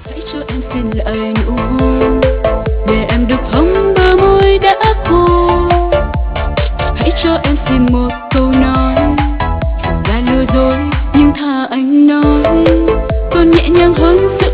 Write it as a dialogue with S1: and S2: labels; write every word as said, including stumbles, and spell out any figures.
S1: Hãy cho em xin lại nụ hôn để em được hôn bờ môi đã khô. Hãy cho em xin một câu nói là lừa dối nhưng thà anh nói còn nhẹ nhàng hơn.